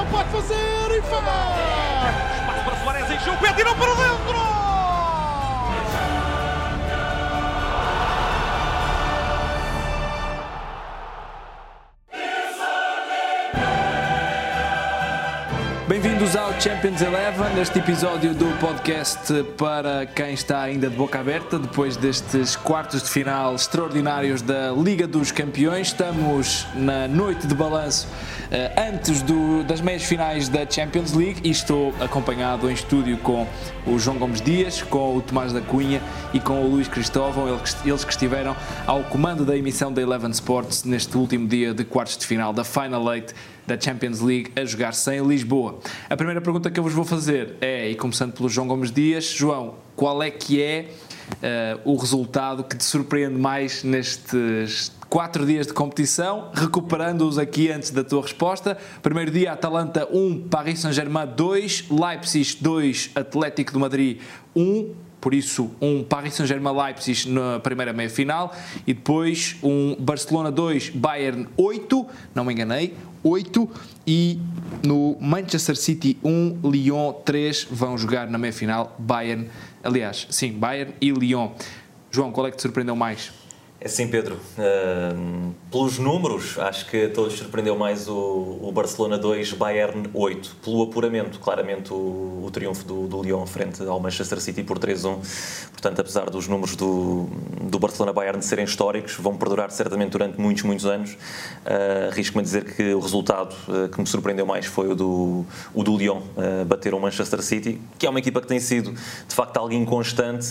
João pode fazer e faz! Espaço para Suárez em jogo, tirou para dentro! Bem-vindos ao Champions 11, neste episódio do podcast para quem está ainda de boca aberta, depois destes quartos de final extraordinários da Liga dos Campeões. Estamos na noite de balanço antes das meias finais da Champions League e estou acompanhado em estúdio com o João Gomes Dias, com o Tomás da Cunha e com o Luís Cristóvão, eles que estiveram ao comando da emissão da Eleven Sports neste último dia de quartos de final da Final 8 da Champions League a jogar-se em Lisboa. A primeira pergunta que eu vos vou fazer é, e começando pelo João Gomes Dias, João, qual é que é o resultado que te surpreende mais nestes 4 dias de competição, recuperando-os aqui antes da tua resposta? Primeiro dia, Atalanta 1, Paris Saint-Germain 2, Leipzig 2, Atlético de Madrid 1, por isso um Paris Saint-Germain-Leipzig na primeira meia-final, e depois um Barcelona 2, Bayern 8, não me enganei, 8, e no Manchester City 1, Lyon 3, vão jogar na meia-final Bayern e Lyon. João, qual é que te surpreendeu mais? É sim, Pedro. Pelos números, acho que a todos surpreendeu mais o Barcelona 2, Bayern 8. Pelo apuramento, claramente o triunfo do Lyon frente ao Manchester City por 3-1. Portanto, apesar dos números do Barcelona-Bayern serem históricos, vão perdurar certamente durante muitos anos. Arrisco-me a dizer que o resultado que me surpreendeu mais foi o do Lyon bater o Manchester City, que é uma equipa que tem sido, de facto, algo inconstante.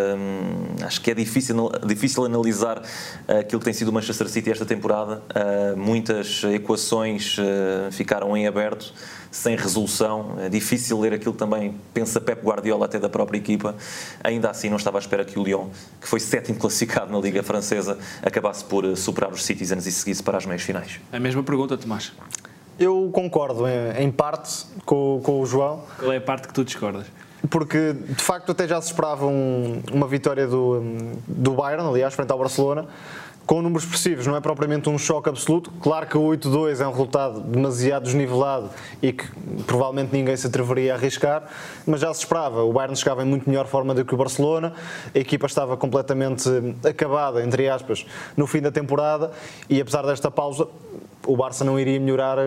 Acho que é difícil analisar aquilo que tem sido o Manchester City esta temporada. Muitas equações ficaram em aberto, sem resolução. É difícil ler aquilo que também pensa Pep Guardiola, até da própria equipa. Ainda assim, não estava à espera que o Lyon, que foi 7º classificado na Liga Francesa, acabasse por superar os Citizens e seguisse para as meias finais. A mesma pergunta, Tomás. Eu concordo em parte com o João. Qual é a parte que tu discordas? Porque, de facto, até já se esperava uma vitória do Bayern, aliás, frente ao Barcelona, com números expressivos. Não é propriamente um choque absoluto. Claro que o 8-2 é um resultado demasiado desnivelado e que provavelmente ninguém se atreveria a arriscar, mas já se esperava. O Bayern chegava em muito melhor forma do que o Barcelona, a equipa estava completamente acabada, entre aspas, no fim da temporada, e apesar desta pausa, o Barça não iria melhorar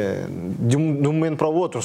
de um momento para o outro,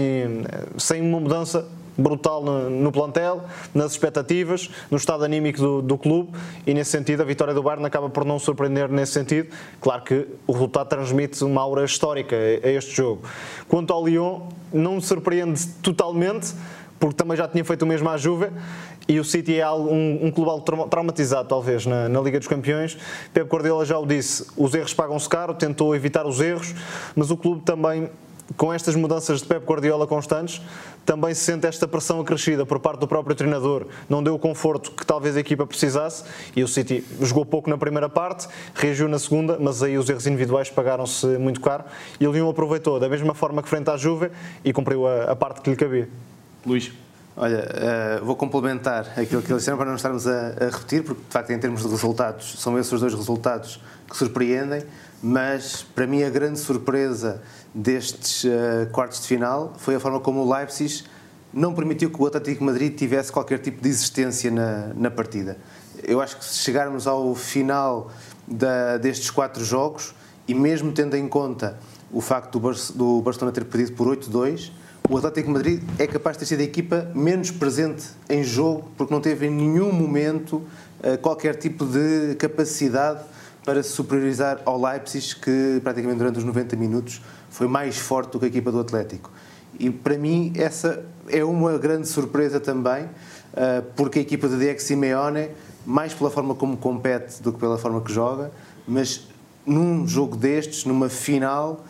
sem uma mudança brutal no plantel, nas expectativas, no estado anímico do clube, e nesse sentido a vitória do Bayern acaba por não surpreender nesse sentido. Claro que o resultado transmite uma aura histórica a este jogo. Quanto ao Lyon, não me surpreende totalmente, porque também já tinha feito o mesmo à Juve, e o City é um clube algo traumatizado, talvez, na Liga dos Campeões. Pep Guardiola já o disse, os erros pagam-se caro, tentou evitar os erros, mas o clube também, com estas mudanças de Pep Guardiola constantes, também se sente esta pressão acrescida por parte do próprio treinador. Não deu o conforto que talvez a equipa precisasse, e o City jogou pouco na primeira parte, reagiu na segunda, mas aí os erros individuais pagaram-se muito caro, e o Lyon aproveitou da mesma forma que frente à Juve e cumpriu a parte que lhe cabia. Luís? Olha, vou complementar aquilo que eles disseram para não estarmos a repetir, porque de facto em termos de resultados são esses os dois resultados que surpreendem, mas para mim a grande surpresa destes quartos de final foi a forma como o Leipzig não permitiu que o Atlético de Madrid tivesse qualquer tipo de existência na partida. Eu acho que se chegarmos ao final destes 4 jogos, e mesmo tendo em conta o facto do Barcelona ter perdido por 8-2, o Atlético de Madrid é capaz de ter sido a equipa menos presente em jogo, porque não teve em nenhum momento qualquer tipo de capacidade para se superiorizar ao Leipzig, que praticamente durante os 90 minutos foi mais forte do que a equipa do Atlético. E para mim essa é uma grande surpresa também, porque a equipa de Diego Simeone, mais pela forma como compete do que pela forma que joga, mas num jogo destes, numa final,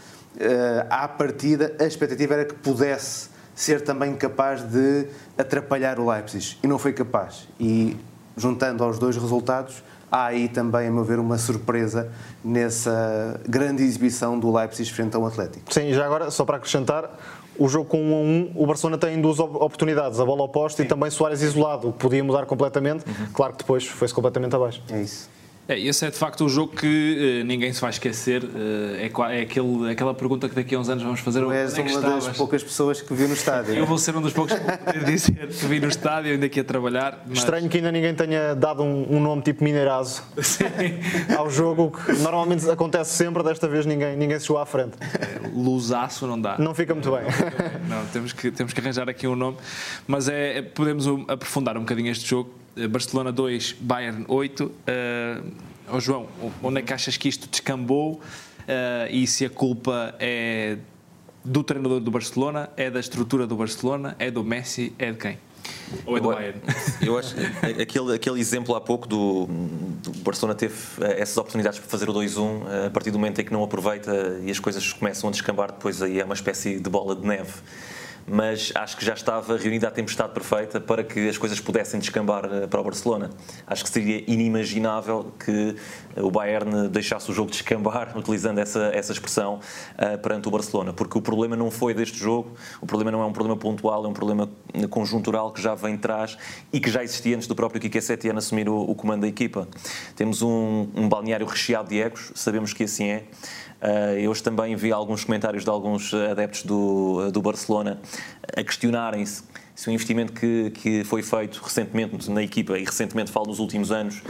à partida, a expectativa era que pudesse ser também capaz de atrapalhar o Leipzig, e não foi capaz. E juntando aos dois resultados, há aí também, a meu ver, uma surpresa nessa grande exibição do Leipzig frente ao Atlético. Sim, e já agora, só para acrescentar, o jogo com 1-1, o Barcelona tem 2 oportunidades, a bola ao poste e também Suárez isolado, o que podia mudar completamente. Claro que depois foi-se completamente abaixo. É isso. Esse é de facto o jogo que ninguém se vai esquecer. Aquela pergunta que daqui a uns anos vamos fazer. Tu és uma das poucas pessoas que viu no estádio. Eu vou ser um dos poucos que vou poder dizer que vi no estádio, ainda aqui a trabalhar. Mas... Estranho que ainda ninguém tenha dado um nome tipo Mineirazo ao jogo, que normalmente acontece sempre, desta vez ninguém se chegou à frente. Lusaço não dá. Não fica muito bem. Não, temos que arranjar aqui um nome, mas podemos aprofundar um bocadinho este jogo. Barcelona 2, Bayern 8. João, onde é que achas que isto descambou? E se a culpa é do treinador do Barcelona, é da estrutura do Barcelona, é do Messi, é de quem? Ou é do Bayern? Eu acho que aquele exemplo há pouco do Barcelona teve essas oportunidades para fazer o 2-1, a partir do momento em que não aproveita e as coisas começam a descambar, depois aí é uma espécie de bola de neve. Mas acho que já estava reunida a tempestade perfeita para que as coisas pudessem descambar para o Barcelona. Acho que seria inimaginável que o Bayern deixasse o jogo descambar, utilizando essa expressão, perante o Barcelona, porque o problema não foi deste jogo, o problema não é um problema pontual, é um problema conjuntural que já vem de trás e que já existia antes do próprio Quique Setién assumir o comando da equipa. Temos um balneário recheado de egos, sabemos que assim é. Eu hoje também vi alguns comentários de alguns adeptos do Barcelona a questionarem-se se o investimento que foi feito recentemente na equipa, e recentemente falo nos últimos anos,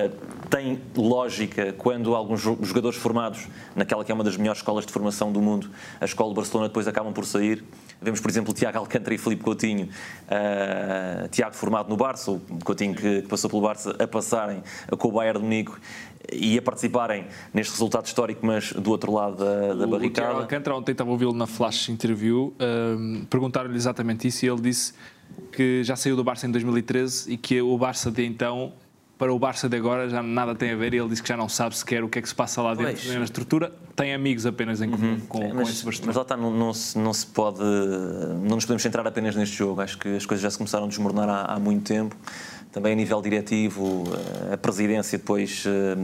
tem lógica quando alguns jogadores formados naquela que é uma das melhores escolas de formação do mundo, a escola do Barcelona, depois acabam por sair. Vemos, por exemplo, o Tiago Alcântara e Filipe Coutinho, Tiago formado no Barça, o Coutinho que passou pelo Barça, a passarem com o Bayern de Munique e a participarem neste resultado histórico, mas do outro lado da barricada. O Tiago Alcântara, ontem estava a ouvi-lo na Flash Interview, perguntaram-lhe exatamente isso e ele disse que já saiu do Barça em 2013 e que o Barça de então para o Barça de agora já nada tem a ver, e ele disse que já não sabe sequer o que é que se passa lá dentro na estrutura, tem amigos apenas em comum com esse Barcelona. Mas lá está, não nos podemos centrar apenas neste jogo. Acho que as coisas já se começaram a desmoronar há muito tempo. Também a nível diretivo, a presidência depois,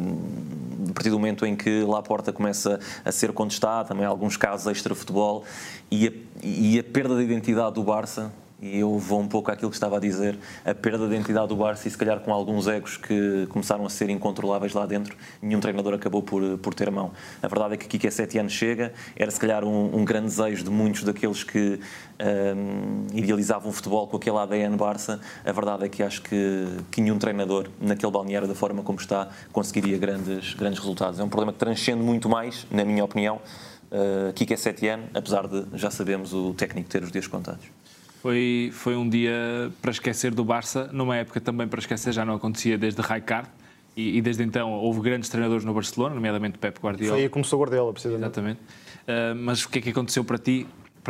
a partir do momento em que Laporta começa a ser contestado, também há alguns casos extra-futebol, e a perda da identidade do Barça. E eu vou um pouco àquilo que estava a dizer, a perda da identidade do Barça, e se calhar com alguns egos que começaram a ser incontroláveis lá dentro, nenhum treinador acabou por ter mão. A verdade é que Quique Setién chega, era se calhar um grande desejo de muitos daqueles que idealizavam o futebol com aquele ADN Barça. A verdade é que acho que nenhum treinador naquele balneário, da forma como está, conseguiria grandes resultados. É um problema que transcende muito mais, na minha opinião, Quique Setién, apesar de já sabemos o técnico ter os dias contados. Foi um dia para esquecer do Barça, numa época também para esquecer, já não acontecia desde Rijkaard, e desde então houve grandes treinadores no Barcelona, nomeadamente Pep Guardiola. Foi aí que começou Guardiola, precisamente. Exatamente. Mas o que é que aconteceu para ti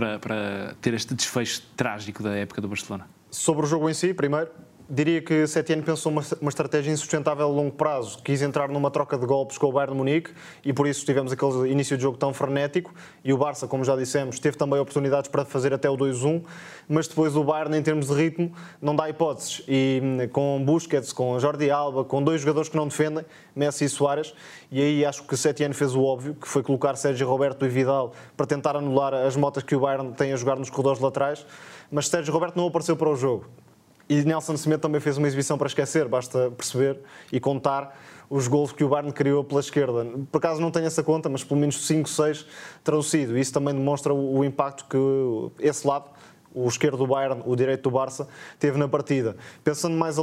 para ter este desfecho trágico da época do Barcelona? Sobre o jogo em si, primeiro, diria que Setién pensou uma estratégia insustentável a longo prazo. Quis entrar numa troca de golpes com o Bayern de Munique e por isso tivemos aquele início de jogo tão frenético. E o Barça, como já dissemos, teve também oportunidades para fazer até o 2-1, mas depois o Bayern, em termos de ritmo, não dá hipóteses. E com Busquets, com Jordi Alba, com dois jogadores que não defendem, Messi e Suárez, e aí acho que Setién fez o óbvio, que foi colocar Sérgio Roberto e Vidal para tentar anular as motas que o Bayern tem a jogar nos corredores laterais, mas Sérgio Roberto não apareceu para o jogo. E Nelson Semedo também fez uma exibição para esquecer, basta perceber e contar os golos que o Bayern criou pela esquerda. Por acaso não tenho essa conta, mas pelo menos 5, 6 traduzido. Isso também demonstra o impacto que esse lado, o esquerdo do Bayern, o direito do Barça, teve na partida. Pensando mais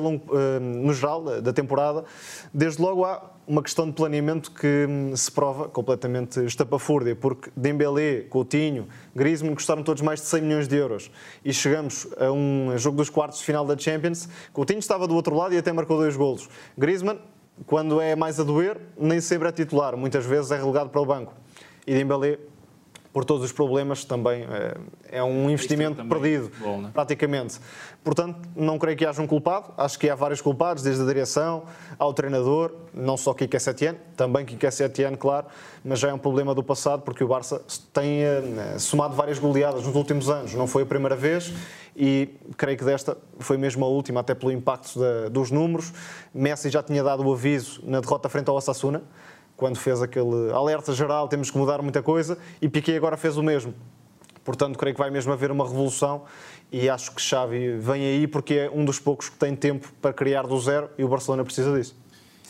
no geral da temporada, desde logo há uma questão de planeamento que se prova completamente estapafúrdia, porque Dembélé, Coutinho, Griezmann custaram todos mais de 100 milhões de euros. E chegamos a um jogo dos quartos de final da Champions, Coutinho estava do outro lado e até marcou 2 golos. Griezmann, quando é mais a doer, nem sempre é titular, muitas vezes é relegado para o banco. E Dembélé, por todos os problemas, também é um investimento perdido, praticamente. Portanto, não creio que haja um culpado. Acho que há vários culpados, desde a direção ao treinador, não só Quique Setién, também Quique Setién, claro, mas já é um problema do passado, porque o Barça tem somado várias goleadas nos últimos anos. Não foi a primeira vez e creio que desta foi mesmo a última, até pelo impacto dos números. Messi já tinha dado o aviso na derrota frente ao Osasuna, quando fez aquele alerta geral, temos que mudar muita coisa, e Piqué agora fez o mesmo. Portanto, creio que vai mesmo haver uma revolução e acho que Xavi vem aí porque é um dos poucos que tem tempo para criar do zero e o Barcelona precisa disso.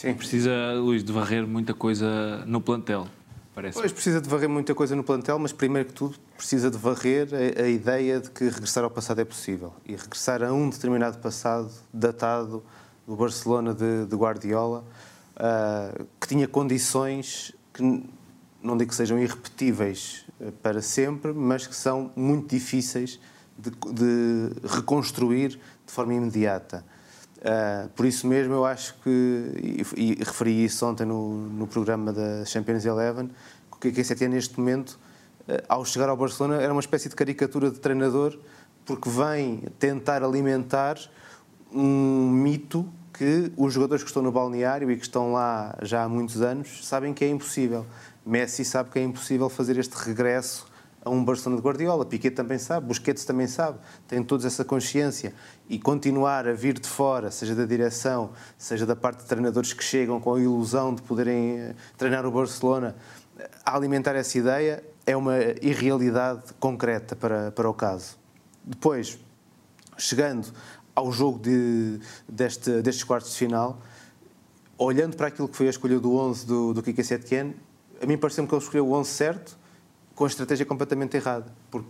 Sim. Precisa, Luís, de varrer muita coisa no plantel, parece. Pois, precisa de varrer muita coisa no plantel, mas primeiro que tudo precisa de varrer a ideia de que regressar ao passado é possível. E regressar a um determinado passado datado do Barcelona de Guardiola, que tinha condições que não digo que sejam irrepetíveis para sempre, mas que são muito difíceis de reconstruir de forma imediata. Por isso mesmo eu acho que, e referi isso ontem no programa da Champions Eleven, que o Quique Setién neste momento, ao chegar ao Barcelona, era uma espécie de caricatura de treinador, porque vem tentar alimentar um mito que os jogadores que estão no balneário e que estão lá já há muitos anos sabem que é impossível. Messi sabe que é impossível fazer este regresso a um Barcelona de Guardiola, Piqué também sabe, Busquets também sabe, têm todos essa consciência, e continuar a vir de fora, seja da direção, seja da parte de treinadores que chegam com a ilusão de poderem treinar o Barcelona, a alimentar essa ideia é uma irrealidade concreta para o caso. Depois, chegando ao jogo destes quartos de final, olhando para aquilo que foi a escolha do 11 do Quique Setién, a mim pareceu-me que ele escolheu o 11 certo, com a estratégia completamente errada. Porque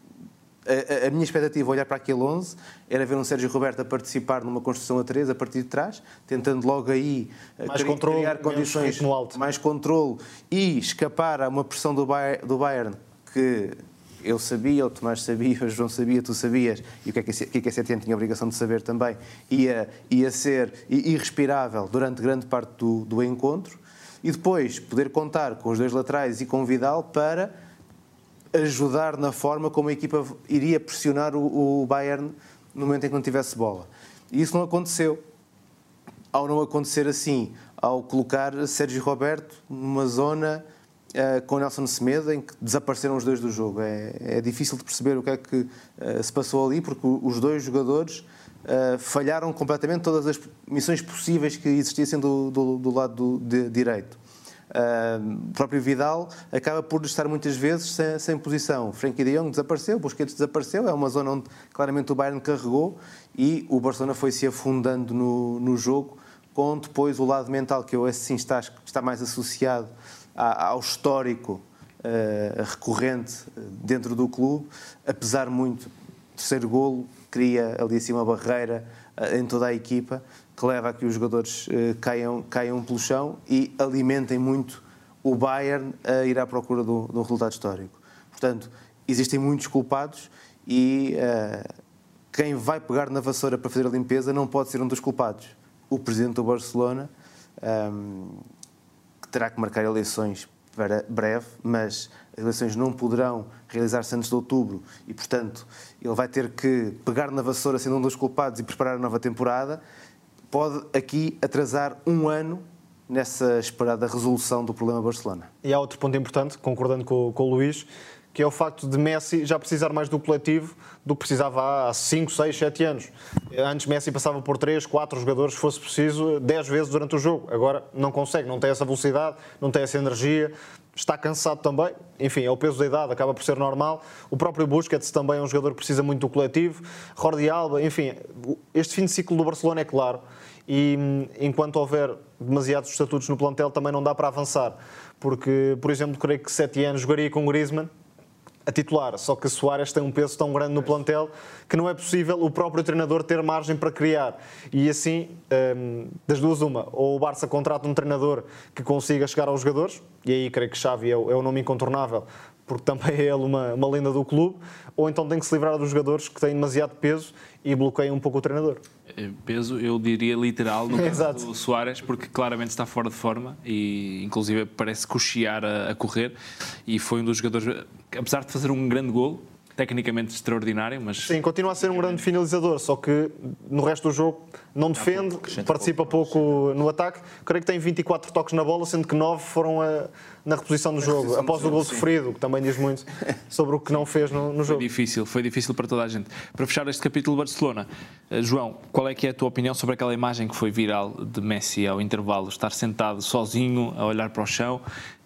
a minha expectativa, olhar para aquele 11, era ver um Sérgio Roberto a participar numa construção a 3, a partir de trás, tentando logo aí criar condições, mais controle e escapar a uma pressão do Bayern, que eu sabia, o Tomás sabia, o João sabia, tu sabias, e o Quique Setién tinha a obrigação de saber também, ia ser irrespirável durante grande parte do encontro, e depois poder contar com os dois laterais e com o Vidal para ajudar na forma como a equipa iria pressionar o Bayern no momento em que não tivesse bola. E isso não aconteceu. Ao não acontecer assim, ao colocar Sérgio Roberto numa zona com Nelson Semedo, em que desapareceram os dois do jogo. É difícil de perceber o que é que se passou ali, porque os dois jogadores falharam completamente todas as missões possíveis que existissem do lado direito. O próprio Vidal acaba por estar muitas vezes sem posição. Frenkie de Jong desapareceu, Busquets desapareceu, é uma zona onde claramente o Bayern carregou e o Barcelona foi se afundando no jogo, com depois o lado mental, que eu assim está mais associado ao histórico recorrente dentro do clube, apesar muito do terceiro golo, cria ali assim uma barreira em toda a equipa, que leva a que os jogadores caiam pelo chão e alimentem muito o Bayern a ir à procura de um resultado histórico. Portanto, existem muitos culpados e quem vai pegar na vassoura para fazer a limpeza não pode ser um dos culpados. O presidente do Barcelona, que terá que marcar eleições para breve, mas as eleições não poderão realizar-se antes de outubro e, portanto, ele vai ter que pegar na vassoura sendo um dos culpados e preparar a nova temporada. Pode aqui atrasar um ano nessa esperada resolução do problema Barcelona. E há outro ponto importante, concordando com o Luís, que é o facto de Messi já precisar mais do coletivo do que precisava há 5, 6, 7 anos. Antes Messi passava por 3, 4 jogadores, se fosse preciso, 10 vezes durante o jogo. Agora não consegue, não tem essa velocidade, não tem essa energia, está cansado também. Enfim, é o peso da idade, acaba por ser normal. O próprio Busquets também é um jogador que precisa muito do coletivo. Jordi Alba, enfim, este fim de ciclo do Barcelona é claro. E enquanto houver demasiados estatutos no plantel também não dá para avançar. Porque, por exemplo, creio que Setién jogaria com Griezmann a titular, só que Suárez tem um peso tão grande no plantel que não é possível o próprio treinador ter margem para criar. E assim, das duas uma, ou o Barça contrata um treinador que consiga chegar aos jogadores, e aí creio que Xavi é o nome incontornável, porque também é ele uma lenda do clube, ou então tem que se livrar dos jogadores que têm demasiado peso e bloqueiam um pouco o treinador. Peso, eu diria literal, no caso Exato. do Suárez, porque claramente está fora de forma e inclusive parece cochear a correr, e foi um dos jogadores, apesar de fazer um grande golo, tecnicamente extraordinário, mas... Sim, continua a ser um grande finalizador, só que no resto do jogo não defende, participa pouco no ataque. Creio que tem 24 toques na bola, sendo que 9 foram na reposição do jogo, após o gol sofrido, que também diz muito sobre o que não fez no jogo. Foi difícil para toda a gente. Para fechar este capítulo de Barcelona, João, qual é que é a tua opinião sobre aquela imagem que foi viral de Messi ao intervalo, estar sentado sozinho a olhar para o chão?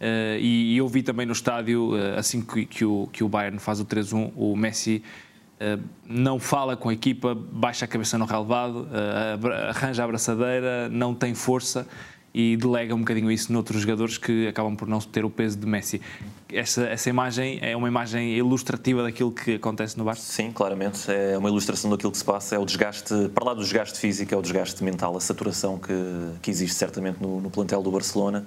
E eu vi também no estádio, assim que o Bayern faz o 3-1, o Messi não fala com a equipa, baixa a cabeça no relvado, arranja a abraçadeira, não tem força. e delega um bocadinho isso noutros jogadores que acabam por não ter o peso de Messi. Essa imagem é uma imagem ilustrativa daquilo que acontece no Barça? Sim, claramente. É uma ilustração daquilo que se passa. É o desgaste, para lá do desgaste físico, é o desgaste mental, a saturação que existe certamente no plantel do Barcelona,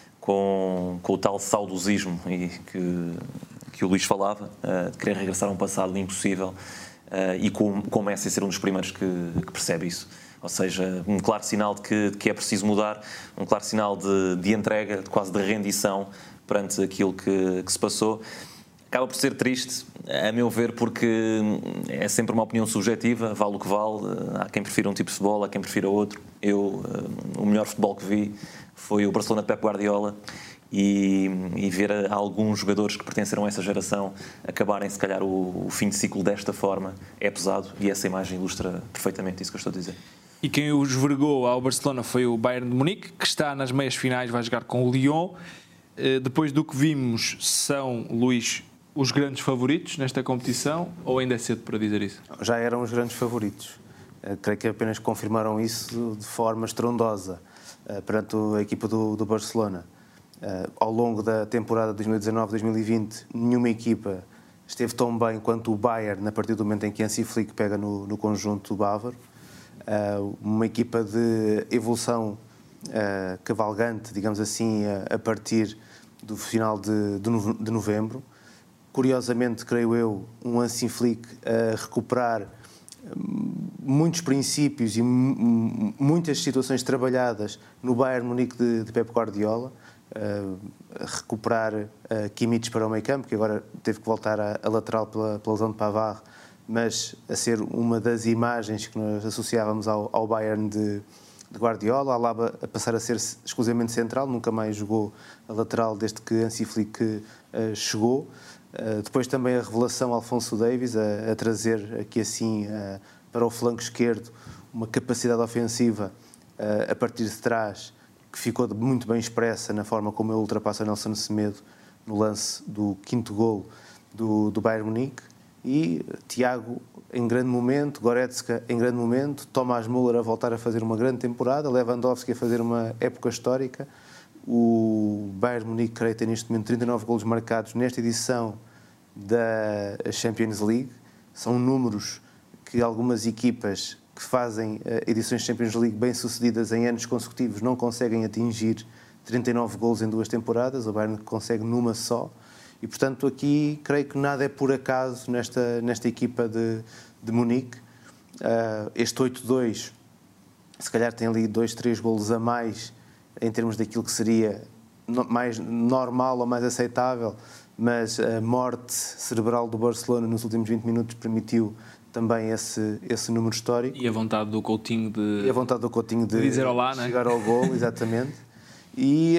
com o tal saudosismo e que o Luís falava, de querer regressar a um passado impossível, e com o Messi ser um dos primeiros que percebe isso. Ou seja, um claro sinal de que é preciso mudar, um claro sinal de entrega, quase de rendição perante aquilo que se passou. Acaba por ser triste, a meu ver, porque é sempre uma opinião subjetiva, vale o que vale. Há quem prefira um tipo de futebol, há quem prefira outro. O melhor futebol que vi foi o Barcelona de Pep Guardiola, e ver alguns jogadores que pertenceram a essa geração acabarem, se calhar, o fim de ciclo desta forma é pesado, e essa imagem ilustra perfeitamente isso que eu estou a dizer. E quem os vergou ao Barcelona foi o Bayern de Munique, que está nas meias finais, vai jogar com o Lyon. Depois do que vimos, são, Luís, os grandes favoritos nesta competição, ou ainda é cedo para dizer isso? Já eram os grandes favoritos. Creio que apenas confirmaram isso de forma estrondosa perante a equipa do Barcelona. Ao longo da temporada 2019-2020, nenhuma equipa esteve tão bem quanto o Bayern, a partir do momento em que Hansi Flick pega no conjunto bávaro. Uma equipa de evolução cavalgante, digamos assim, a partir do final de novembro. Curiosamente, creio eu, um Hansi Flick a recuperar muitos princípios e muitas situações trabalhadas no Bayern Munique de Pep Guardiola, a recuperar Kimmich para o meio campo, que agora teve que voltar a lateral pela lesão de Pavard, mas a ser uma das imagens que nós associávamos ao Bayern de Guardiola. Alaba a passar a ser exclusivamente central, nunca mais jogou a lateral desde que Hansi Flick chegou. Depois também a revelação Alphonso Davies, a trazer aqui assim para o flanco esquerdo uma capacidade ofensiva a partir de trás, que ficou muito bem expressa na forma como ele ultrapassa Nelson Semedo no lance do 5º golo do Bayern Munique. E Thiago em grande momento, Goretzka em grande momento, Thomas Müller a voltar a fazer uma grande temporada, Lewandowski a fazer uma época histórica. O Bayern Munique, creio, tem neste momento 39 golos marcados nesta edição da Champions League. São números que algumas equipas que fazem edições de Champions League bem-sucedidas em anos consecutivos não conseguem atingir 39 golos em 2 temporadas. O Bayern consegue numa só. E, portanto, aqui creio que nada é por acaso nesta equipa de Munique. Este 8-2, se calhar tem ali 2, 3 golos a mais em termos daquilo que seria mais normal ou mais aceitável, mas a morte cerebral do Barcelona nos últimos 20 minutos permitiu também esse número histórico. E a vontade do Coutinho de dizer olá, chegar ao gol, exatamente. E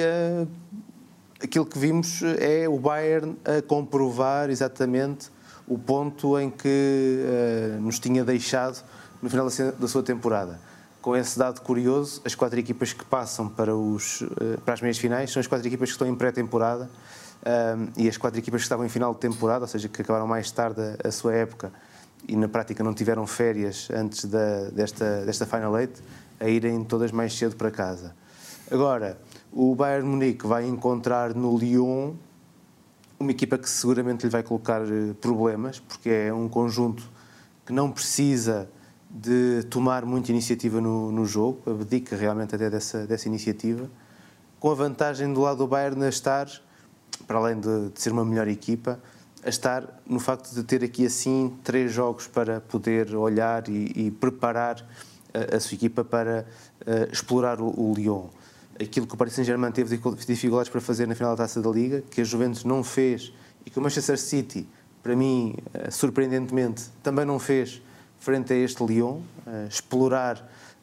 aquilo que vimos é o Bayern a comprovar exatamente o ponto em que nos tinha deixado no final da sua temporada. Com esse dado curioso, as 4 equipas que passam para as meias finais são as 4 equipas que estão em pré-temporada, e as 4 equipas que estavam em final de temporada, ou seja, que acabaram mais tarde a sua época e na prática não tiveram férias antes desta Final Eight, a irem todas mais cedo para casa. Agora, o Bayern Munique vai encontrar no Lyon uma equipa que seguramente lhe vai colocar problemas, porque é um conjunto que não precisa de tomar muita iniciativa no jogo, abdica realmente até dessa iniciativa, com a vantagem do lado do Bayern a estar, para além de ser uma melhor equipa, a estar no facto de ter aqui assim 3 jogos para poder olhar e preparar a sua equipa para explorar o Lyon. Aquilo que o Paris Saint-Germain teve dificuldades para fazer na final da Taça da Liga, que a Juventus não fez e que o Manchester City, para mim, surpreendentemente, também não fez frente a este Lyon, explorar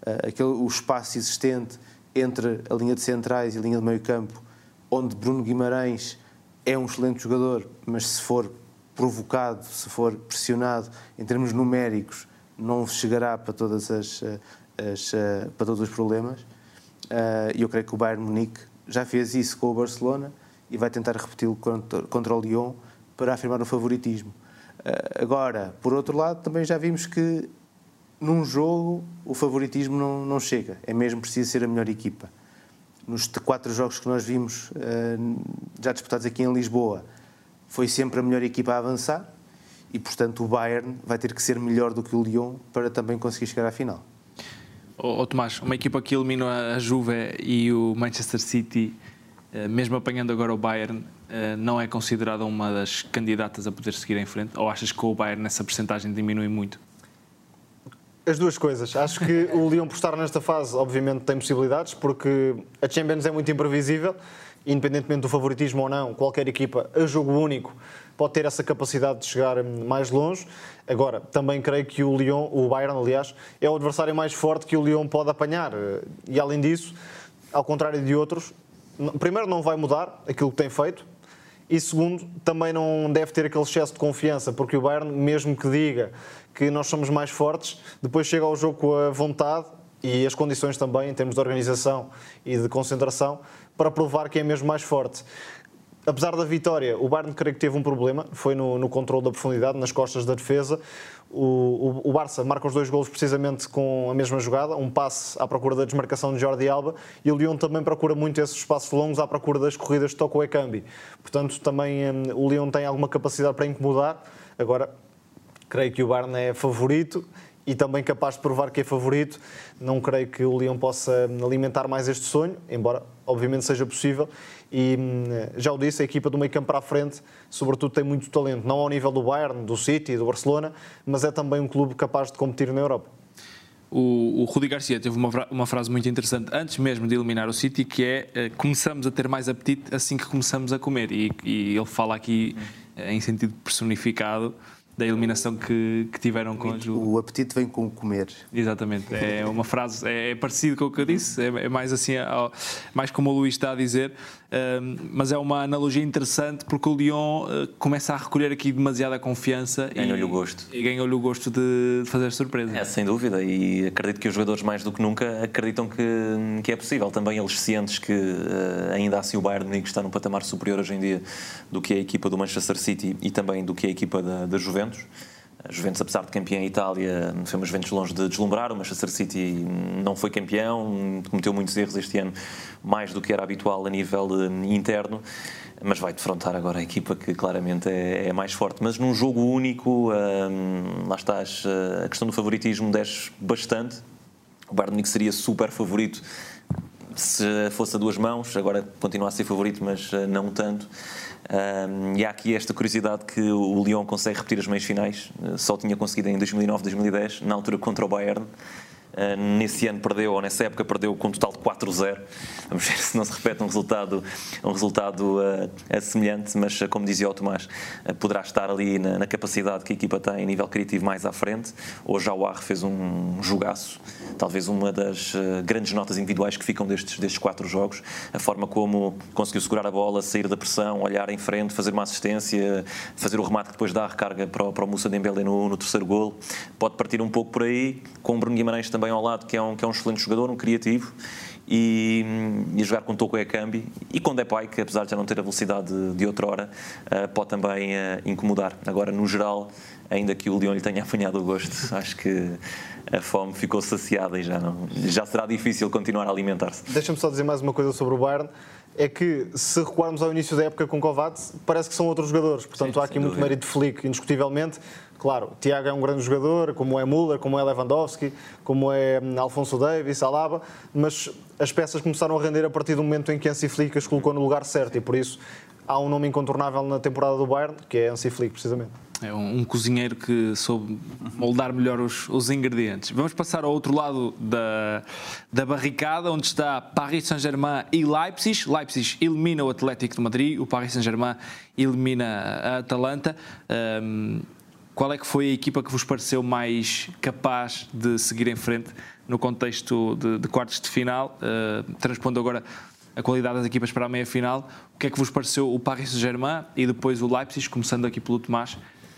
o espaço existente entre a linha de centrais e a linha de meio campo, onde Bruno Guimarães é um excelente jogador, mas se for provocado, se for pressionado em termos numéricos, não chegará para todos os problemas. Eu creio que o Bayern Munique já fez isso com o Barcelona e vai tentar repeti-lo contra o Lyon para afirmar o favoritismo. Agora, por outro lado, também já vimos que num jogo o favoritismo não chega, é mesmo preciso ser a melhor equipa. nos 4 jogos que nós vimos, já disputados aqui em Lisboa, foi sempre a melhor equipa a avançar e, portanto, o Bayern vai ter que ser melhor do que o Lyon para também conseguir chegar à final. Tomás, uma equipa que elimina a Juve e o Manchester City, mesmo apanhando agora o Bayern, não é considerada uma das candidatas a poder seguir em frente? Ou achas que o Bayern nessa percentagem diminui muito? As duas coisas. Acho que o Lyon, por estar nesta fase, obviamente tem possibilidades, porque a Champions é muito imprevisível, independentemente do favoritismo ou não, qualquer equipa a jogo único pode ter essa capacidade de chegar mais longe. Agora, também creio que o Bayern, aliás, é o adversário mais forte que o Lyon pode apanhar. E além disso, ao contrário de outros, primeiro não vai mudar aquilo que tem feito, e segundo, também não deve ter aquele excesso de confiança, porque o Bayern, mesmo que diga que nós somos mais fortes, depois chega ao jogo com a vontade e as condições também, em termos de organização e de concentração, para provar que é mesmo mais forte. Apesar da vitória, o Bayern creio que teve um problema, foi no controle da profundidade, nas costas da defesa. O Barça marca os 2 golos precisamente com a mesma jogada, um passe à procura da desmarcação de Jordi Alba, e o Lyon também procura muito esses espaços longos à procura das corridas de Toko Ekambi. Portanto, também o Lyon tem alguma capacidade para incomodar. Agora, creio que o Bayern é favorito e também capaz de provar que é favorito. Não creio que o Lyon possa alimentar mais este sonho, embora obviamente seja possível. E já o disse, a equipa do meio campo para a frente, sobretudo, tem muito talento, não ao nível do Bayern, do City, do Barcelona, mas é também um clube capaz de competir na Europa. O Rudi Garcia teve uma frase muito interessante antes mesmo de eliminar o City, que é: começamos a ter mais apetite assim que começamos a comer. E ele fala aqui em sentido personificado da eliminação que tiveram com a Juve. O apetite vem com o comer. Exatamente, é uma frase, é parecido com o que eu disse, é mais assim, mais como o Luís está a dizer, mas é uma analogia interessante, porque o Lyon começa a recolher aqui demasiada confiança ganhou-lhe o gosto. E ganhou-lhe o gosto de fazer surpresa. Sem dúvida, e acredito que os jogadores mais do que nunca acreditam que é possível. Também eles cientes que ainda assim o Bayern de Munique está num patamar superior hoje em dia do que a equipa do Manchester City e também do que a equipa da Juventus. A Juventus, apesar de campeã em Itália, foi uma Juventus longe de deslumbrar. O Manchester City não foi campeão, cometeu muitos erros este ano, mais do que era habitual a nível interno, mas vai defrontar agora a equipa que claramente é mais forte. Mas num jogo único, lá está, a questão do favoritismo desce bastante. O Bayern de Munique seria super favorito se fosse a 2 mãos, agora continua a ser favorito, mas não tanto. E há aqui esta curiosidade que o Lyon consegue repetir as meias finais, só tinha conseguido em 2009, 2010, na altura contra o Bayern. Nesse ano perdeu, ou nessa época perdeu com um total de 4-0. Vamos ver se não se repete um resultado semelhante, mas como dizia o Tomás, poderá estar ali na capacidade que a equipa tem a nível criativo mais à frente. Hoje a Aouar fez um jogaço, talvez uma das grandes notas individuais que ficam destes 4 jogos, a forma como conseguiu segurar a bola, sair da pressão, olhar em frente, fazer uma assistência, fazer o remate que depois dá a recarga para o Moussa Dembélé no terceiro golo. Pode partir um pouco por aí, com o Bruno Guimarães também ao lado, que é um excelente jogador, um criativo, e a jogar com Toko Ekambi e com Depay, que apesar de já não ter a velocidade de outrora, pode também incomodar. Agora, no geral, ainda que o Lyon lhe tenha apanhado o gosto, acho que a fome ficou saciada e já será difícil continuar a alimentar-se. Deixa-me só dizer mais uma coisa sobre o Bayern. É que, se recuarmos ao início da época com Kovacs, parece que são outros jogadores. Portanto, há aqui muito mérito de Flick, indiscutivelmente. Claro, Thiago é um grande jogador, como é Müller, como é Lewandowski, como é Alphonso Davies, Alaba, mas as peças começaram a render a partir do momento em que Hansi Flick as colocou no lugar certo, e por isso há um nome incontornável na temporada do Bayern, que é Hansi Flick, precisamente. É um cozinheiro que soube moldar melhor os ingredientes. Vamos passar ao outro lado da barricada, onde está Paris Saint-Germain e Leipzig. Leipzig elimina o Atlético de Madrid, o Paris Saint-Germain elimina a Atalanta. Qual é que foi a equipa que vos pareceu mais capaz de seguir em frente no contexto de quartos de final? Transpondo agora a qualidade das equipas para a meia-final. O que é que vos pareceu o Paris Saint-Germain e depois o Leipzig, começando aqui pelo Tomás?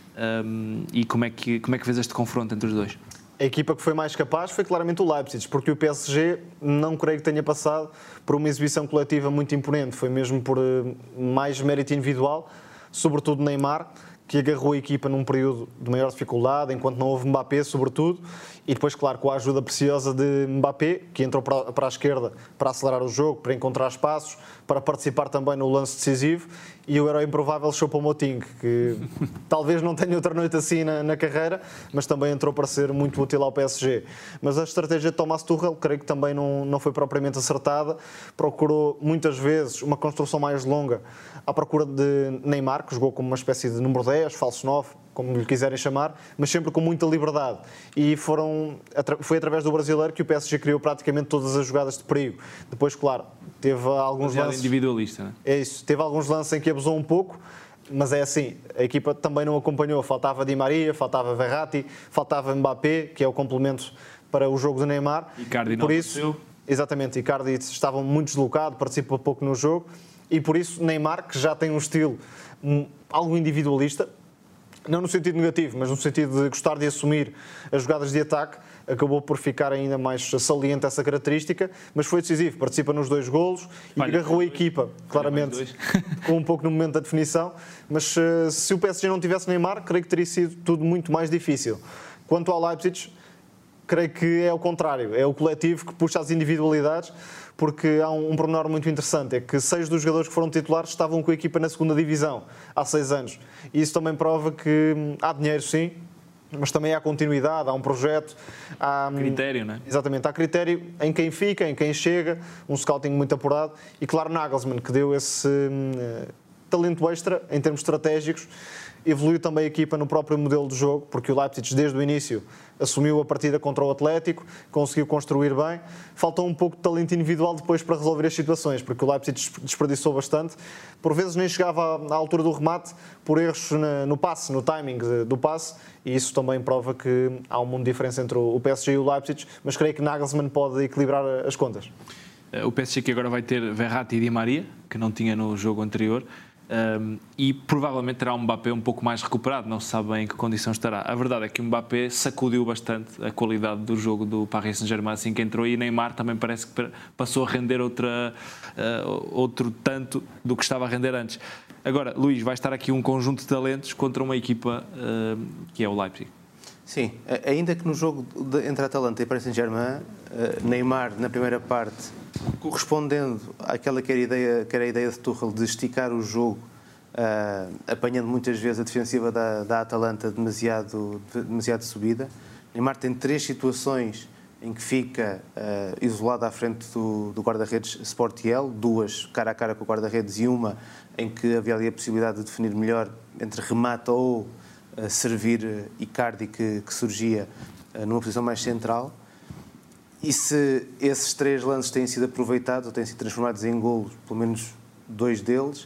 E como é que vês este confronto entre os dois? A equipa que foi mais capaz foi claramente o Leipzig, porque o PSG não creio que tenha passado por uma exibição coletiva muito imponente. Foi mesmo por mais mérito individual, sobretudo Neymar, que agarrou a equipa num período de maior dificuldade, enquanto não houve Mbappé, sobretudo, e depois, claro, com a ajuda preciosa de Mbappé, que entrou para a esquerda para acelerar o jogo, para encontrar espaços, para participar também no lance decisivo, e o herói improvável Choupo-Moting, que talvez não tenha outra noite assim na carreira, mas também entrou para ser muito útil ao PSG. Mas a estratégia de Thomas Tuchel, creio que também não foi propriamente acertada, procurou muitas vezes uma construção mais longa à procura de Neymar, que jogou como uma espécie de número 10, falso 9, como lhe quiserem chamar, mas sempre com muita liberdade. E foi através do brasileiro que o PSG criou praticamente todas as jogadas de perigo. Depois, claro, teve alguns lances... individualista, não é? É isso. Teve alguns lances em que abusou um pouco, mas é assim, a equipa também não acompanhou. Faltava Di Maria, faltava Verratti, faltava Mbappé, que é o complemento para o jogo do Neymar. Icardi por isso, exatamente, Icardi estava muito deslocado, participa pouco no jogo, e por isso Neymar, que já tem um estilo algo individualista, não no sentido negativo, mas no sentido de gostar de assumir as jogadas de ataque, acabou por ficar ainda mais saliente essa característica, mas foi decisivo, participa nos 2 golos e agarrou a equipa, claramente, com um pouco no momento da definição, mas se o PSG não tivesse Neymar, creio que teria sido tudo muito mais difícil. Quanto ao Leipzig, creio que é o contrário, é o coletivo que puxa as individualidades, porque há um pormenor muito interessante, é que 6 dos jogadores que foram titulares estavam com a equipa na segunda divisão há 6 anos. E isso também prova que há dinheiro, sim, mas também há continuidade, há um projeto. Há critério, não é? Exatamente, há critério em quem fica, em quem chega, um scouting muito apurado. E claro, Nagelsmann, que deu esse talento extra em termos estratégicos, evoluiu também a equipa no próprio modelo de jogo, porque o Leipzig desde o início assumiu a partida contra o Atlético, conseguiu construir bem. Faltou um pouco de talento individual depois para resolver as situações, porque o Leipzig desperdiçou bastante. Por vezes nem chegava à altura do remate por erros no passe, no timing do passe, e isso também prova que há um mundo de diferença entre o PSG e o Leipzig, mas creio que Nagelsmann pode equilibrar as contas. O PSG que agora vai ter Verratti e Di Maria, que não tinha no jogo anterior, e provavelmente terá um Mbappé um pouco mais recuperado, não se sabe bem em que condição estará. A verdade é que o Mbappé sacudiu bastante a qualidade do jogo do Paris Saint-Germain assim que entrou, e Neymar também parece que passou a render outro tanto do que estava a render antes. Agora, Luís, vai estar aqui um conjunto de talentos contra uma equipa que é o Leipzig. Sim, ainda que no jogo entre a Atalanta e Paris Saint-Germain, Neymar na primeira parte, correspondendo àquela que era a ideia de Tuchel de esticar o jogo, apanhando muitas vezes a defensiva da Atalanta demasiado subida. Neymar tem 3 situações em que fica isolado à frente do guarda-redes Sportiel, 2 cara a cara com o guarda-redes e uma em que havia ali a possibilidade de definir melhor entre remata ou servir Icardi, que surgia numa posição mais central. E se esses 3 lances têm sido aproveitados ou têm sido transformados em golos, pelo menos 2 deles,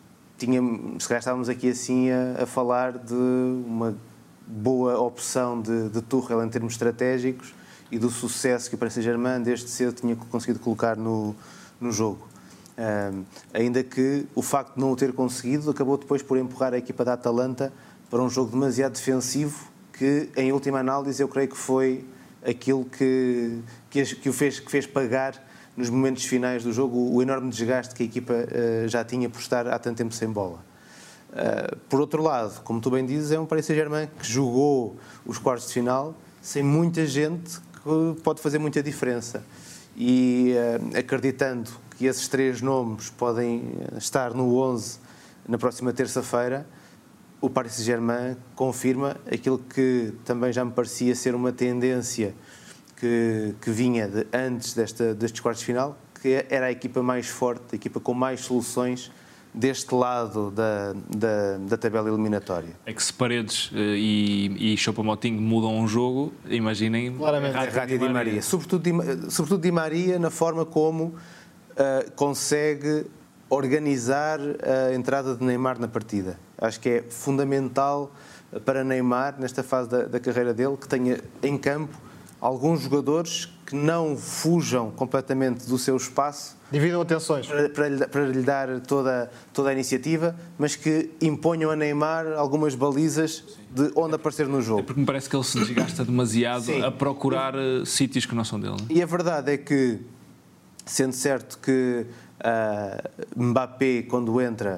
se calhar estávamos aqui assim a falar de uma boa opção de Tuchel em termos estratégicos e do sucesso que o Paris Saint-Germain desde cedo tinha conseguido colocar no jogo. Ainda que o facto de não o ter conseguido acabou depois por empurrar a equipa da Atalanta para um jogo demasiado defensivo, que em última análise eu creio que foi aquilo que o fez pagar nos momentos finais do jogo, o enorme desgaste que a equipa já tinha por estar há tanto tempo sem bola. Por outro lado, como tu bem dizes, é um Paris Saint-Germain que jogou os quartos de final sem muita gente, que pode fazer muita diferença. E acreditando que esses 3 nomes podem estar no 11 na próxima terça-feira, o Paris Saint-Germain confirma aquilo que também já me parecia ser uma tendência que vinha antes destes quartos de final, que era a equipa mais forte, a equipa com mais soluções deste lado da tabela eliminatória. É que se Paredes e Choupo-Moting mudam um jogo, imaginem claramente Verratti e Di Maria. Sobretudo Di Maria na forma como consegue organizar a entrada de Neymar na partida. Acho que é fundamental para Neymar, nesta fase da carreira dele, que tenha em campo alguns jogadores que não fujam completamente do seu espaço, dividam atenções para lhe dar toda a iniciativa, mas que imponham a Neymar algumas balizas de onde aparecer no jogo. É porque me parece que ele se desgasta demasiado a procurar sítios que não são dele. Não? E a verdade é que, sendo certo que Mbappé, quando entra,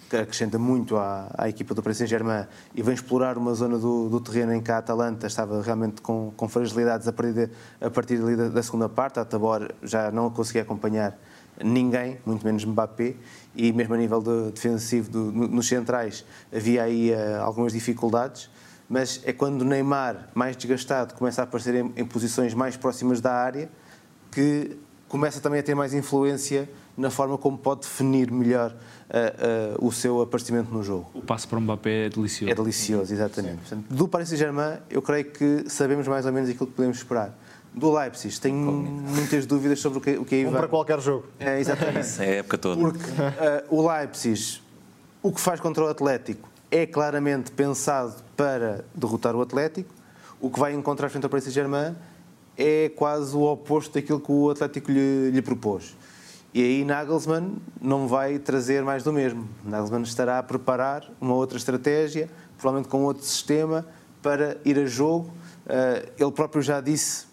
que acrescenta muito à equipa do Paris Saint-Germain e vem explorar uma zona do terreno em que a Atalanta estava realmente com fragilidades a partir ali da segunda parte. A Tabor já não conseguia acompanhar ninguém, muito menos Mbappé, e mesmo a nível defensivo nos centrais havia aí algumas dificuldades, mas é quando o Neymar, mais desgastado, começa a aparecer em posições mais próximas da área que começa também a ter mais influência na forma como pode definir melhor o seu aparecimento no jogo. O passo para o Mbappé é delicioso. É delicioso, exatamente. Portanto, do Paris Saint-Germain, eu creio que sabemos mais ou menos aquilo que podemos esperar. Do Leipzig, tenho muitas dúvidas sobre o que aí vai. Para qualquer jogo. É, exatamente. É a época toda. Porque o Leipzig, o que faz contra o Atlético, é claramente pensado para derrotar o Atlético. O que vai encontrar frente ao Paris Saint-Germain é quase o oposto daquilo que o Atlético lhe propôs. E aí Nagelsmann não vai trazer mais do mesmo. Nagelsmann estará a preparar uma outra estratégia, provavelmente com outro sistema, para ir a jogo. Ele próprio já disse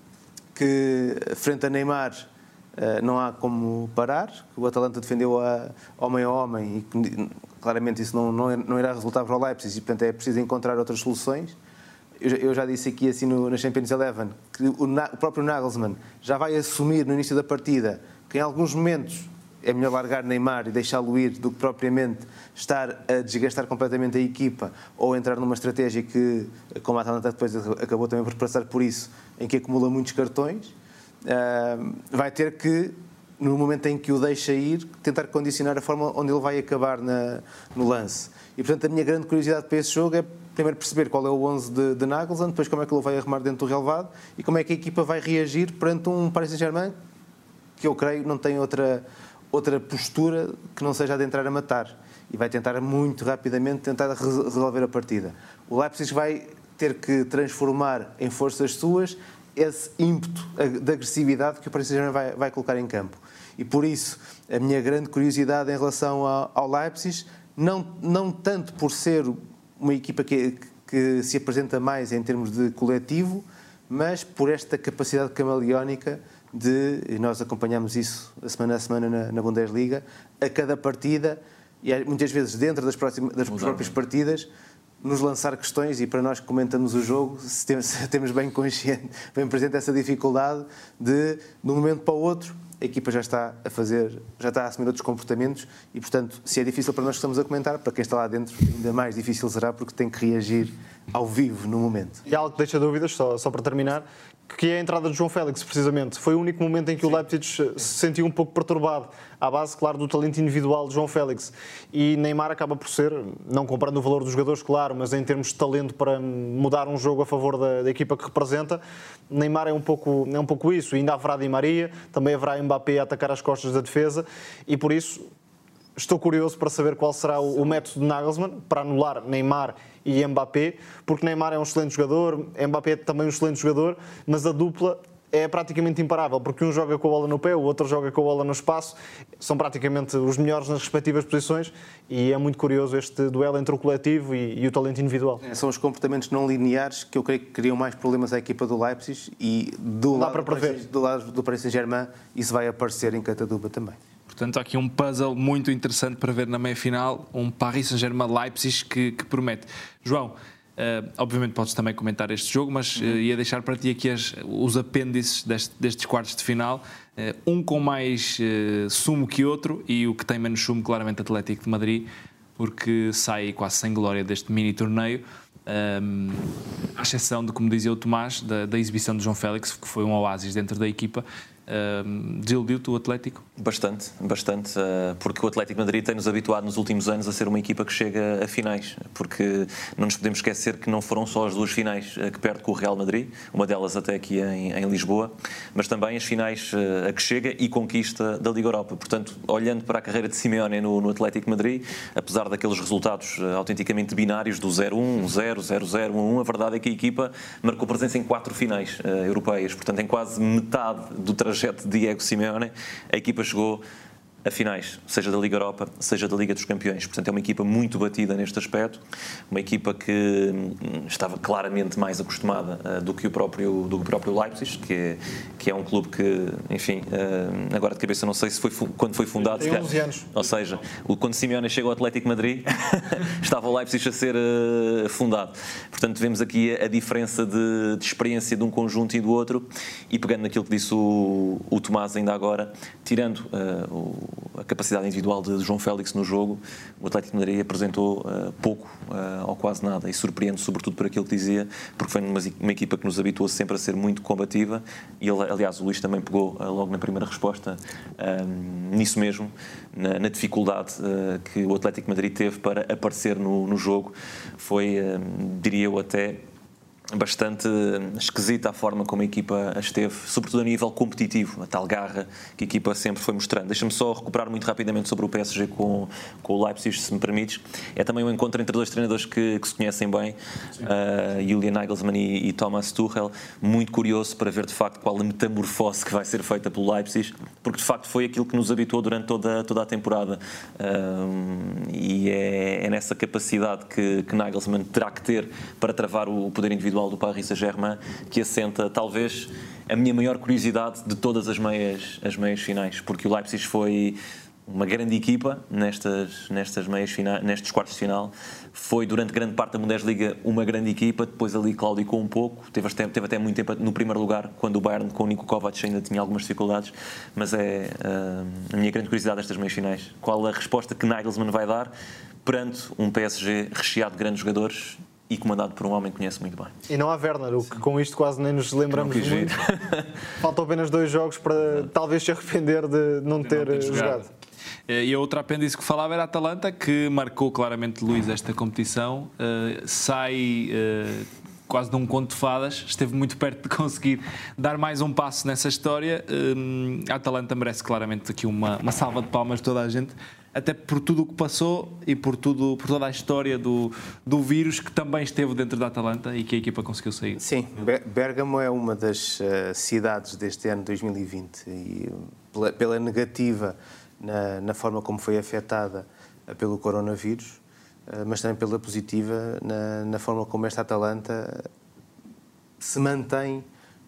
que frente a Neymar não há como parar, que o Atalanta defendeu homem a homem e que claramente isso não irá resultar para o Leipzig e, portanto, é preciso encontrar outras soluções. Eu já disse aqui assim na Champions Eleven que o próprio Nagelsmann já vai assumir no início da partida que em alguns momentos é melhor largar Neymar e deixá-lo ir do que propriamente estar a desgastar completamente a equipa ou entrar numa estratégia que, como a Atalanta depois acabou também por passar por isso, em que acumula muitos cartões, vai ter que, no momento em que o deixa ir, tentar condicionar a forma onde ele vai acabar no lance. E, portanto, a minha grande curiosidade para esse jogo é primeiro perceber qual é o 11 de Nagelsmann, depois como é que ele vai arrumar dentro do relevado e como é que a equipa vai reagir perante um Paris Saint-Germain que eu creio não tem outra postura que não seja a de entrar a matar e vai tentar muito rapidamente tentar resolver a partida. O Leipzig vai ter que transformar em forças suas esse ímpeto de agressividade que o Paris Saint-Germain vai colocar em campo. E por isso, a minha grande curiosidade em relação ao Leipzig, não tanto por ser uma equipa que se apresenta mais em termos de coletivo, mas por esta capacidade camaleónica e nós acompanhamos isso semana a semana na Bundesliga, a cada partida, e muitas vezes dentro das próprias partidas, nos lançar questões, e para nós que comentamos o jogo, temos bem presente essa dificuldade de, de um momento para o outro, a equipa já está a assumir outros comportamentos e, portanto, se é difícil para nós que estamos a comentar, para quem está lá dentro, ainda mais difícil será porque tem que reagir ao vivo no momento. E há algo que deixa dúvidas, só para terminar, que é a entrada de João Félix, precisamente. Foi o único momento em que o Leipzig se sentiu um pouco perturbado, à base, claro, do talento individual de João Félix. E Neymar acaba por ser, não comparando o valor dos jogadores, claro, mas em termos de talento para mudar um jogo a favor da equipa que representa, Neymar é um pouco isso. E ainda haverá Di Maria, também haverá Mbappé a atacar as costas da defesa, e por isso estou curioso para saber qual será o método de Nagelsmann para anular Neymar e Mbappé, porque Neymar é um excelente jogador, Mbappé é também um excelente jogador, mas a dupla é praticamente imparável, porque um joga com a bola no pé, o outro joga com a bola no espaço, são praticamente os melhores nas respectivas posições, e é muito curioso este duelo entre o coletivo e o talento individual. São os comportamentos não lineares que eu creio que criam mais problemas à equipa do Leipzig, e do lado do Paris Saint-Germain isso vai aparecer em Cataduba também. Portanto, há aqui um puzzle muito interessante para ver na meia-final, um Paris Saint-Germain-Leipzig que promete. João, obviamente podes também comentar este jogo, mas ia deixar para ti aqui os apêndices destes quartos de final, um com mais sumo que outro e o que tem menos sumo, claramente, Atlético de Madrid, porque sai quase sem glória deste mini-torneio, à exceção de, como dizia o Tomás, da exibição de João Félix, que foi um oásis dentro da equipa. Desiludiu-te o Atlético? Bastante, porque o Atlético de Madrid tem-nos habituado nos últimos anos a ser uma equipa que chega a finais, porque não nos podemos esquecer que não foram só as duas finais que perde com o Real Madrid, uma delas até aqui em Lisboa, mas também as finais a que chega e conquista da Liga Europa. Portanto, olhando para a carreira de Simeone no Atlético de Madrid, apesar daqueles resultados autenticamente binários do 0-1, 1-0, 0-0, 1-1, a verdade é que a equipa marcou presença em 4 finais europeias, portanto em quase metade do trajeto de Diego Simeone, a equipa chegou a finais, seja da Liga Europa, seja da Liga dos Campeões. Portanto, é uma equipa muito batida neste aspecto, uma equipa que estava claramente mais acostumada do que o próprio Leipzig, que é um clube que, enfim, agora de cabeça não sei se foi quando foi fundado. Tem 11 anos. Ou seja, quando Simeone chegou ao Atlético Madrid, estava o Leipzig a ser fundado. Portanto, vemos aqui a diferença de experiência de um conjunto e do outro, e pegando naquilo que disse o Tomás ainda agora, tirando a capacidade individual de João Félix no jogo, o Atlético de Madrid apresentou pouco ou quase nada, e surpreende sobretudo por aquilo que dizia, porque foi uma equipa que nos habituou sempre a ser muito combativa, e aliás o Luís também pegou logo na primeira resposta nisso mesmo, na dificuldade que o Atlético de Madrid teve para aparecer no jogo. Foi, diria eu, até bastante esquisita a forma como a equipa esteve, sobretudo a nível competitivo, a tal garra que a equipa sempre foi mostrando. Deixa-me só recuperar muito rapidamente sobre o PSG com o Leipzig, se me permites. É também um encontro entre dois treinadores que se conhecem bem, Julian Nagelsmann e Thomas Tuchel. Muito curioso para ver de facto qual a metamorfose que vai ser feita pelo Leipzig, porque de facto foi aquilo que nos habituou durante toda a temporada, e é nessa capacidade que Nagelsmann terá que ter para travar o poder individual do Paris Saint-Germain que assenta talvez a minha maior curiosidade de todas as meias finais, porque o Leipzig foi uma grande equipa nestas meias finais, nestes quartos de final. Foi durante grande parte da Bundesliga uma grande equipa, depois ali claudicou um pouco, teve até muito tempo no primeiro lugar, quando o Bayern com o Niko Kovac ainda tinha algumas dificuldades, mas é a minha grande curiosidade destas meias finais. Qual a resposta que Nagelsmann vai dar perante um PSG recheado de grandes jogadores e comandado por um homem que conhece muito bem. E não há Werner, o que com isto quase nem nos lembramos muito. Faltam apenas 2 jogos para talvez se arrepender de não ter jogado. E a outra apêndice que falava era a Atalanta, que marcou claramente, Luís, esta competição. Sai quase de um conto de fadas, esteve muito perto de conseguir dar mais um passo nessa história. A Atalanta merece claramente aqui uma salva de palmas de toda a gente, até por tudo o que passou e por toda a história do vírus que também esteve dentro da Atalanta e que a equipa conseguiu sair. Sim, Bérgamo é uma das cidades deste ano 2020 e pela negativa na forma como foi afetada pelo coronavírus, mas também pela positiva na forma como esta Atalanta se mantém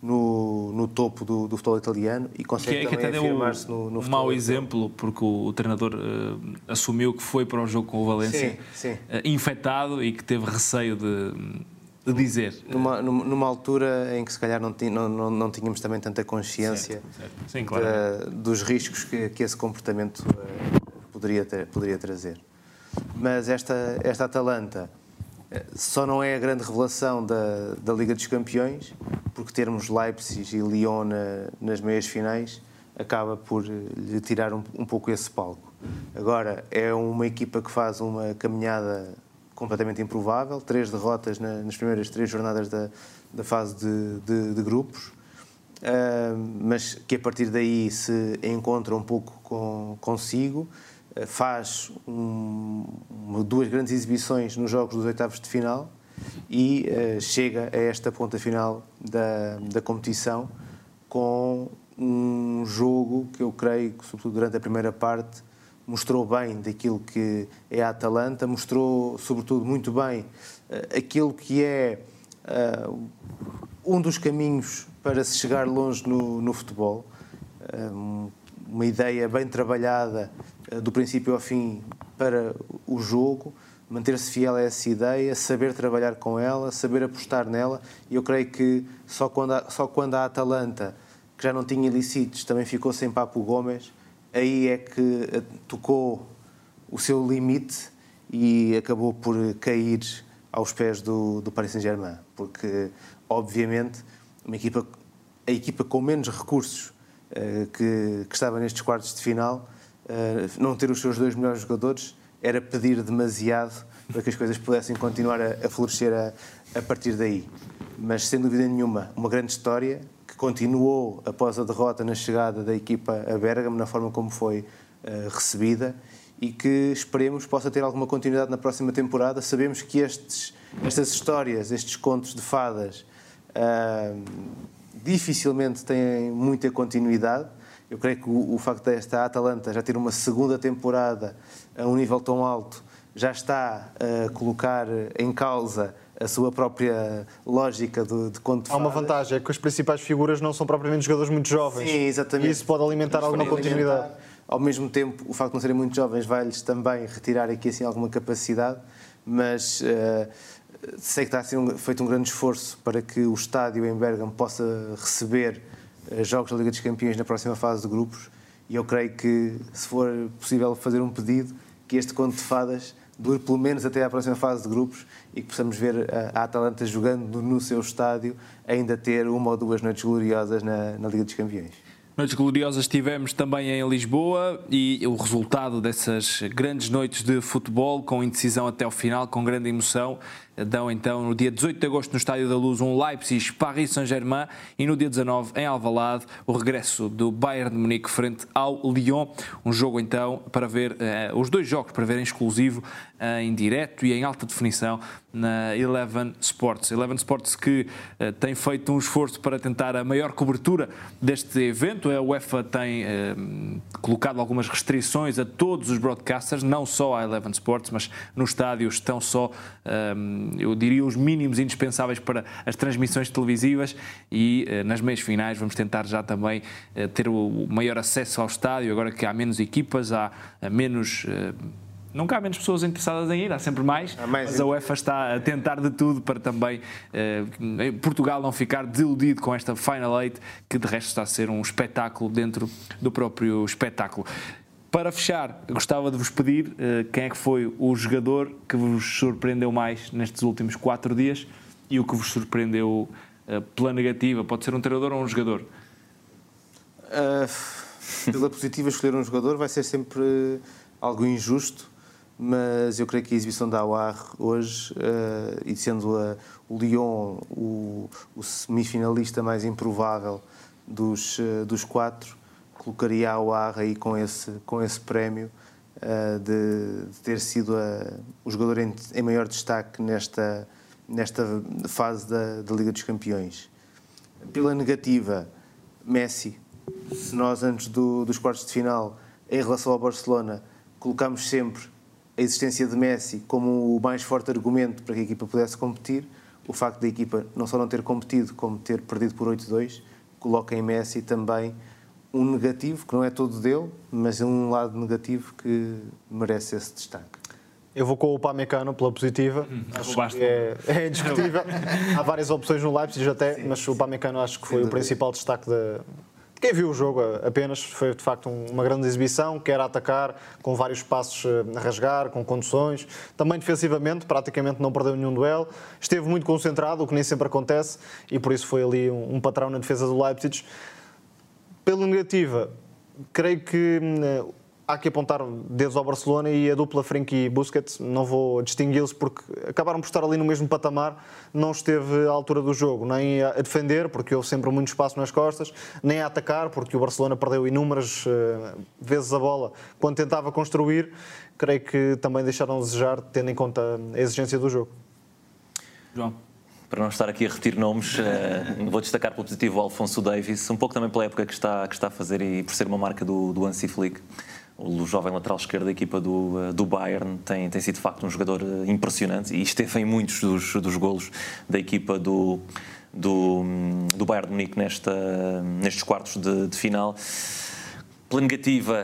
no topo do futebol italiano e consegue também afirmar-se no futebol. Um mau exemplo, porque o treinador assumiu que foi para um jogo com o Valência infectado e que teve receio de dizer. Numa altura em que se calhar não tínhamos também tanta consciência Sim, dos riscos que esse comportamento poderia trazer. Mas esta Atalanta só não é a grande revelação da Liga dos Campeões, porque termos Leipzig e Lyon nas meias finais acaba por lhe tirar um pouco esse palco. Agora, é uma equipa que faz uma caminhada completamente improvável, 3 derrotas nas primeiras 3 jornadas da fase de grupos, mas que a partir daí se encontra um pouco consigo, faz 2 grandes exibições nos jogos dos oitavos de final e chega a esta ponta final da competição com um jogo que eu creio que, sobretudo durante a primeira parte, mostrou bem daquilo que é a Atalanta, mostrou sobretudo muito bem aquilo que é um dos caminhos para se chegar longe no futebol, uma ideia bem trabalhada do princípio ao fim para o jogo, manter-se fiel a essa ideia, saber trabalhar com ela, saber apostar nela, e eu creio que só quando a Atalanta, que já não tinha ilícitos, também ficou sem Papu Gomes, aí é que tocou o seu limite e acabou por cair aos pés do Paris Saint-Germain, porque obviamente a equipa com menos recursos que estava nestes quartos de final, não ter os seus 2 melhores jogadores era pedir demasiado para que as coisas pudessem continuar a florescer a partir daí. Mas sem dúvida nenhuma, uma grande história que continuou após a derrota na chegada da equipa a Bérgamo, na forma como foi recebida, e que esperemos possa ter alguma continuidade na próxima temporada. Sabemos que estas histórias, estes contos de fadas, dificilmente têm muita continuidade, Eu creio que o facto desta Atalanta já ter uma segunda temporada a um nível tão alto já está a colocar em causa a sua própria lógica de conto de fadas. Há uma vantagem, é que as principais figuras não são propriamente jogadores muito jovens. Sim, exatamente. E isso pode alimentar alguma continuidade. Ao mesmo tempo, o facto de não serem muito jovens vai-lhes também retirar aqui assim alguma capacidade, mas sei que está a ser feito um grande esforço para que o estádio em Bérgamo possa receber jogos da Liga dos Campeões na próxima fase de grupos, e eu creio que, se for possível fazer um pedido, que este conto de fadas dure pelo menos até à próxima fase de grupos e que possamos ver a Atalanta jogando no seu estádio, ainda ter uma ou duas noites gloriosas na Liga dos Campeões. Noites gloriosas tivemos também em Lisboa, e o resultado dessas grandes noites de futebol, com indecisão até ao final, com grande emoção, dão então no dia 18 de agosto no Estádio da Luz um Leipzig-Paris Saint-Germain, e no dia 19 em Alvalade o regresso do Bayern de Munique frente ao Lyon. Um jogo então para ver, os dois jogos para ver em exclusivo, em direto e em alta definição na Eleven Sports. Eleven Sports que tem feito um esforço para tentar a maior cobertura deste evento. A UEFA tem colocado algumas restrições a todos os broadcasters, não só à Eleven Sports, mas no estádio estão só, eu diria, os mínimos indispensáveis para as transmissões televisivas, e nas meias finais vamos tentar já também ter o maior acesso ao estádio, agora que há menos equipas, há menos... Nunca há menos pessoas interessadas em ir, há sempre mais, mas a UEFA está a tentar de tudo para também Portugal não ficar desiludido com esta Final Eight, que de resto está a ser um espetáculo dentro do próprio espetáculo. Para fechar, gostava de vos pedir quem é que foi o jogador que vos surpreendeu mais nestes últimos 4 dias e o que vos surpreendeu pela negativa. Pode ser um treinador ou um jogador? Pela positiva, escolher um jogador vai ser sempre algo injusto, mas eu creio que a exibição da Aouar hoje, e sendo o Lyon o semifinalista mais improvável dos 4, colocaria a Aouar aí com esse prémio de ter sido o jogador em maior destaque nesta fase da Liga dos Campeões. Pela negativa, Messi. Se nós, antes dos quartos de final, em relação ao Barcelona, colocámos sempre a existência de Messi como o mais forte argumento para que a equipa pudesse competir, o facto da equipa não só não ter competido, como ter perdido por 8-2, coloca em Messi também um negativo, que não é todo dele, mas é um lado negativo que merece esse destaque. Eu vou com o Upamecano pela positiva. Acho que é indiscutível. Há várias opções no Leipzig até, sim, mas o Upamecano acho que foi o principal destaque de quem viu o jogo apenas. Foi de facto uma grande exibição, quer atacar, com vários passos a rasgar, com conduções. Também defensivamente, praticamente não perdeu nenhum duelo. Esteve muito concentrado, o que nem sempre acontece, e por isso foi ali um patrão na defesa do Leipzig. Pela negativa, creio que há que apontar dedos ao Barcelona e a dupla Frenkie e Busquets. Não vou distingui-los porque acabaram por estar ali no mesmo patamar. Não esteve à altura do jogo, nem a defender, porque houve sempre muito espaço nas costas, nem a atacar, porque o Barcelona perdeu inúmeras vezes a bola quando tentava construir. Creio que também deixaram a desejar, tendo em conta a exigência do jogo. João? Para não estar aqui a repetir nomes, vou destacar pelo positivo o Alfonso Davies, um pouco também pela época que está a fazer e por ser uma marca do Hansi Flick. O jovem lateral esquerdo da equipa do Bayern tem sido de facto um jogador impressionante e esteve em muitos dos golos da equipa do Bayern de Munique nestes quartos de final. Pela negativa,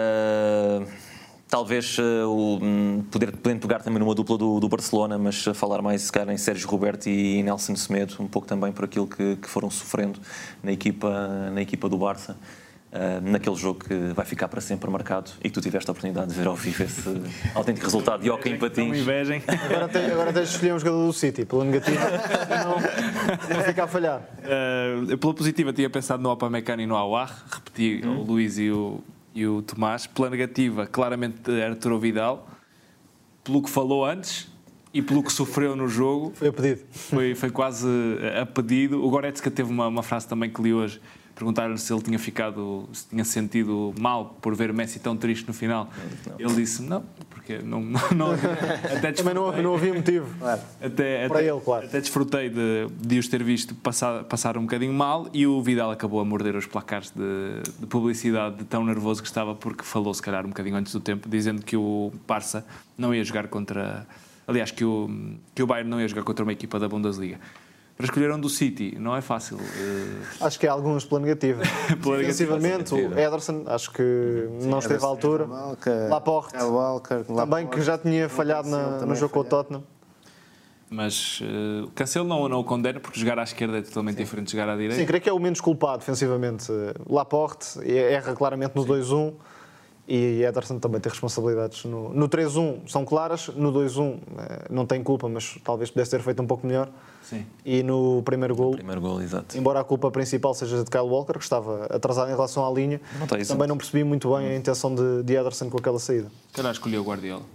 talvez podendo pegar também numa dupla do Barcelona, mas falar mais se calhar em Sérgio Roberto e Nelson Semedo, um pouco também por aquilo que foram sofrendo na equipa do Barça. Naquele jogo que vai ficar para sempre marcado e que tu tiveste a oportunidade de ver ao vivo esse autêntico resultado de Joaquim Patins. Agora tens de escolher um jogador do City, pela negativa, não fica a falhar. Pela positiva tinha pensado no Upamecano e no Aouar, repeti o Luís e o Tomás. Pela negativa, claramente Arturo Vidal, pelo que falou antes e pelo que sofreu no jogo. Foi a pedido. Foi quase a pedido. O Goretzka teve uma frase também que li hoje, Perguntaram-lhe se ele tinha se tinha sentido mal por ver o Messi tão triste no final. Não. Ele disse não, porque não até também não havia motivo. Para ele, claro. Até desfrutei de os ter visto passar um bocadinho mal, e o Vidal acabou a morder os placares de publicidade de tão nervoso que estava, porque falou se calhar um bocadinho antes do tempo, dizendo que o Barça não ia jogar contra... Aliás, que o Bayern não ia jogar contra uma equipa da Bundesliga. Para escolher um do City não é fácil. Acho que há alguns pela negativa. Defensivamente, o Ederson acho que não esteve à altura. Laporte, também, que já tinha falhado no jogo com o Tottenham. Mas Cancelo não o condena, porque jogar à esquerda é totalmente diferente de jogar à direita. Sim, creio que é o menos culpado defensivamente. Laporte erra claramente no 2-1. E Ederson também tem responsabilidades. No 3-1 são claras, no 2-1 não tem culpa, mas talvez pudesse ter feito um pouco melhor. Sim. E no primeiro gol, exato. Embora a culpa principal seja de Kyle Walker, que estava atrasado em relação à linha, também não percebi muito bem a intenção de Ederson com aquela saída. Calhar escolheu o Guardiola.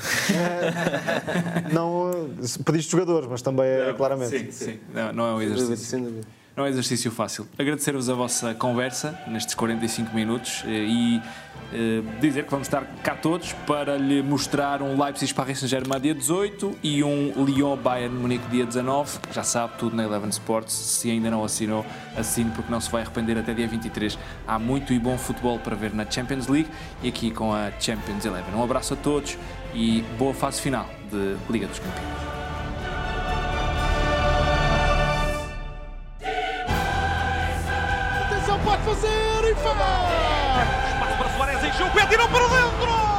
Não pediste jogadores, mas também é claramente. Sim. Não é um exercício. Não é um exercício fácil. Agradecer-vos a vossa conversa nestes 45 minutos e dizer que vamos estar cá todos para lhe mostrar um Leipzig-Paris Saint-Germain dia 18 e um Lyon-Bayern Munique dia 19. Já sabe, tudo na Eleven Sports. Se ainda não assinou, assine, porque não se vai arrepender até dia 23. Há muito e bom futebol para ver na Champions League e aqui com a Champions Eleven. Um abraço a todos e boa fase final de Liga dos Campeões. Pode fazer e faz! Espaço para Suárez, encheu o pé, tirou para dentro!